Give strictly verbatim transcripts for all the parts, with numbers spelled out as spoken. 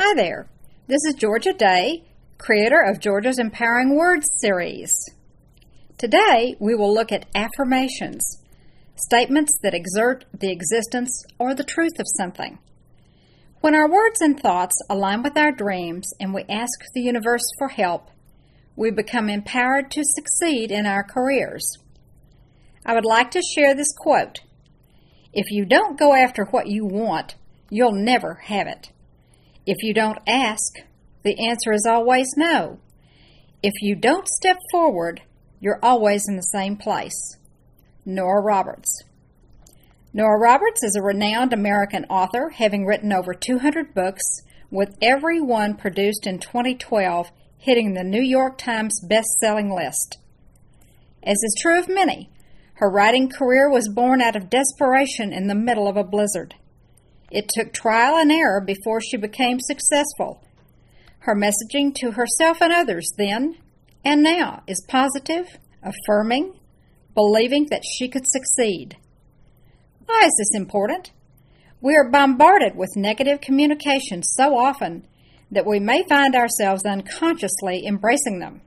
Hi there, this is Georgia Day, creator of Georgia's Empowering Words series. Today we will look at affirmations, statements that exert the existence or the truth of something. When our words and thoughts align with our dreams and we ask the universe for help, we become empowered to succeed in our careers. I would like to share this quote. If you don't go after what you want, you'll never have it. If you don't ask, the answer is always no. If you don't step forward, you're always in the same place. Nora Roberts. Nora Roberts is a renowned American author, having written over two hundred books, with every one produced in twenty twelve hitting the New York Times best-selling list. As is true of many, her writing career was born out of desperation in the middle of a blizzard. It took trial and error before she became successful. Her messaging to herself and others then and now is positive, affirming, believing that she could succeed. Why is this important? We are bombarded with negative communication so often that we may find ourselves unconsciously embracing them.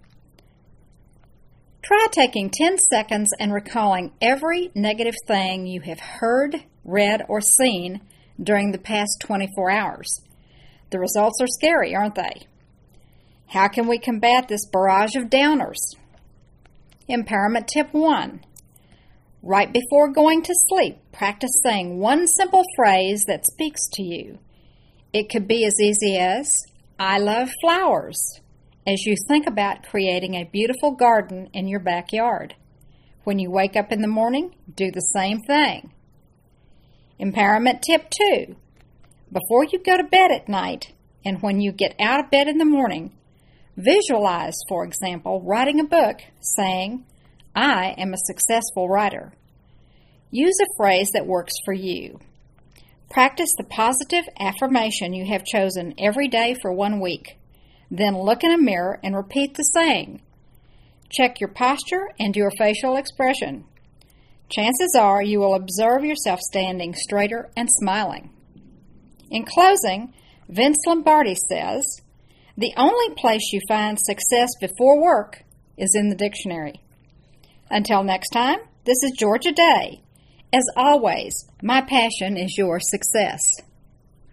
Try taking ten seconds and recalling every negative thing you have heard, read, or seen during the past twenty-four hours. The results are scary, aren't they? How can we combat this barrage of downers? Empowerment tip one. Right before going to sleep, practice saying one simple phrase that speaks to you. It could be as easy as, I love flowers, as you think about creating a beautiful garden in your backyard. When you wake up in the morning, do the same thing. Empowerment tip two. Before you go to bed at night, and when you get out of bed in the morning, visualize, for example, writing a book saying, I am a successful writer. Use a phrase that works for you. Practice the positive affirmation you have chosen every day for one week. Then look in a mirror and repeat the saying. Check your posture and your facial expression. Chances are you will observe yourself standing straighter and smiling. In closing, Vince Lombardi says, the only place you find success before work is in the dictionary. Until next time, this is Georgia Day. As always, my passion is your success.